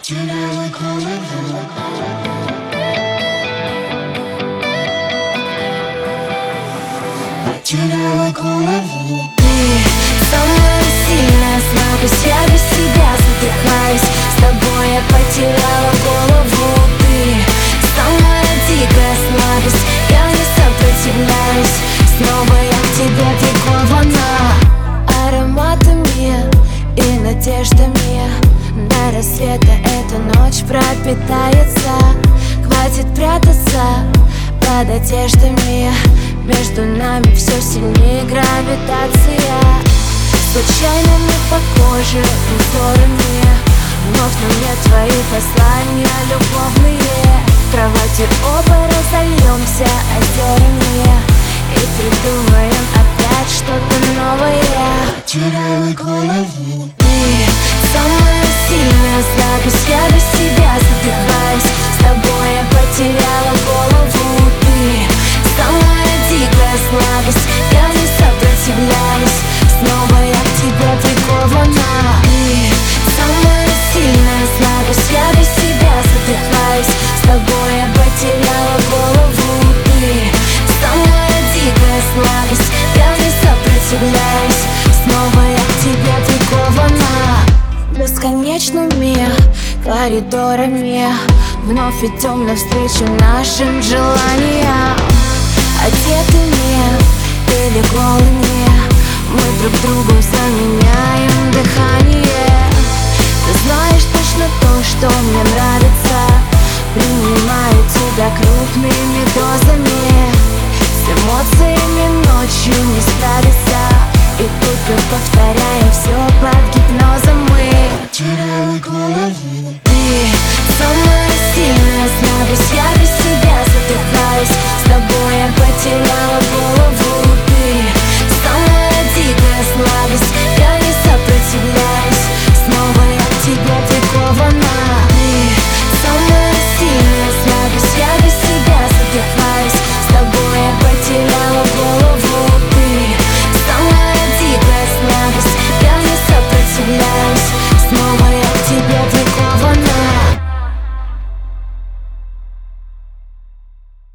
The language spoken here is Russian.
Потеряла голову. Потеряла голову. Ты самая сильная слабость, я без тебя задыхаюсь. С тобой я потеряла голову. Ты самая дикая слабость, я не сопротивляюсь. Снова я к тебе прикована ароматами и надеждами. До рассвета эта ночь пропитается. Хватит прятаться под одеждами. Между нами все сильнее гравитация. Случайно мы похожи узорами. Вновь на мне твои послания любовные. В кровати оба разольемся озерами и придумаем опять что-то новое. Потеряла голову. Ты самая сильная слабость, я без тебя задыхаюсь. С тобой я потеряла голову. Ты самая дикая слабость, я не сопротивляюсь. Снова я к тебе прикована. Ты самая сильная слабость, я без тебя задыхаюсь. С тобой я потеряла голову. Ты самая дикая слабость, я не сопротивляюсь. Снова я к тебе прикована бесконечными коридорами. Вновь идем навстречу нашим желаниям. Одетыми или голыми мы друг другу заменяем дыхание. Ты знаешь,